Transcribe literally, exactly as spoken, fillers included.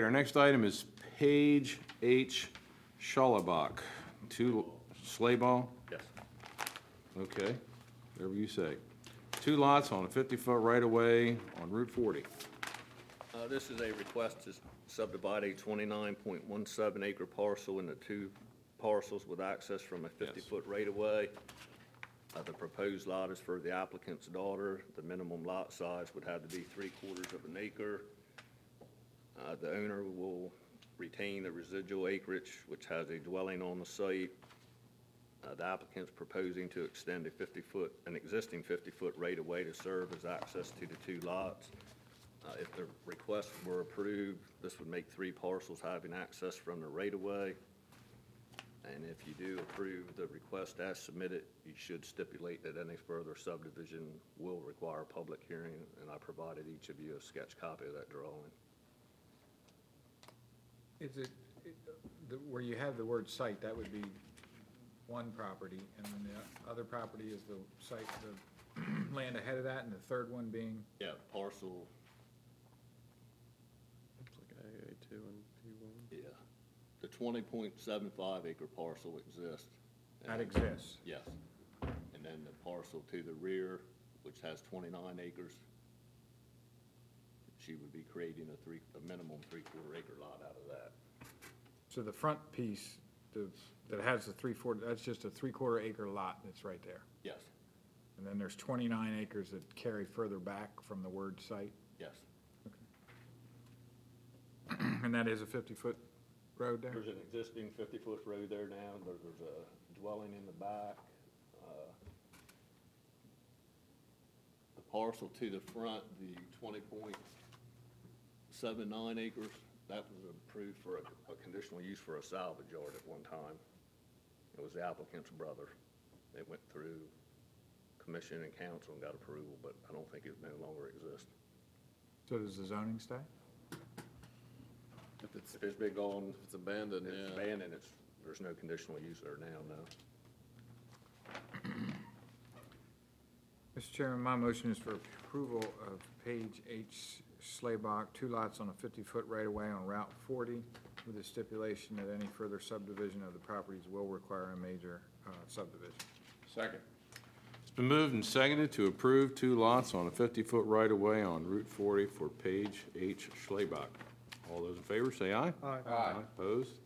right, our next item is Page H. Schallenbach. Two, Slayball? Yes. Okay, whatever you say. Two lots on a fifty-foot right-of-way on Route forty. Uh, This is a request to subdivide a twenty-nine point one seven acre parcel into two parcels with access from a fifty-foot right-of-way. Uh, The proposed lot is for the applicant's daughter. The minimum lot size would have to be three quarters of an acre. Uh, The owner will retain the residual acreage, which has a dwelling on the site. Uh, The applicant's proposing to extend a fifty-foot, an existing fifty-foot right-of-way to serve as access to the two lots. Uh, If the request were approved, this would make three parcels having access from the right-of-way. And if you do approve the request as submitted, you should stipulate that any further subdivision will require a public hearing, and I provided each of you a sketch copy of that drawing. Is it, it- the- where you have the word site, that would be one property, and then the other property is the site, the land ahead of that, and the third one being, Yeah, parcel, Looks like A A two and P one. yeah, the twenty point seven five acre parcel exists. that And- exists. Yes. And then the parcel to the rear, which has twenty-nine acres, she would be creating a three, a minimum three-quarter acre lot out of that. So the front piece, the, that has the three, four, that's just a three-quarter acre lot that's right there. Yes, And then there's twenty-nine acres that carry further back from the word site, yes. and that is a fifty-foot road there? There's an existing fifty-foot road there now, there, there's a dwelling in the back. Uh, The parcel to the front, the twenty point seven nine acres, that was approved for a, a conditional use for a salvage yard at one time. It was the applicant's brother. It went through commission and council and got approval, but I don't think it no longer exists. So does the zoning stay? If it's, If it's been gone, if it's abandoned, it's yeah. abandoned, it's, there's no conditional use there now, no. Mister Chairman, my motion is for approval of Page H. Slaybach, two lots on a fifty-foot right-of-way on Route forty, with the stipulation that any further subdivision of the properties will require a major uh, subdivision. Second. It's been moved and seconded to approve two lots on a fifty-foot right-of-way on Route forty for Page H. Schlebach. All those in favor, say aye. Aye. Aye. Opposed?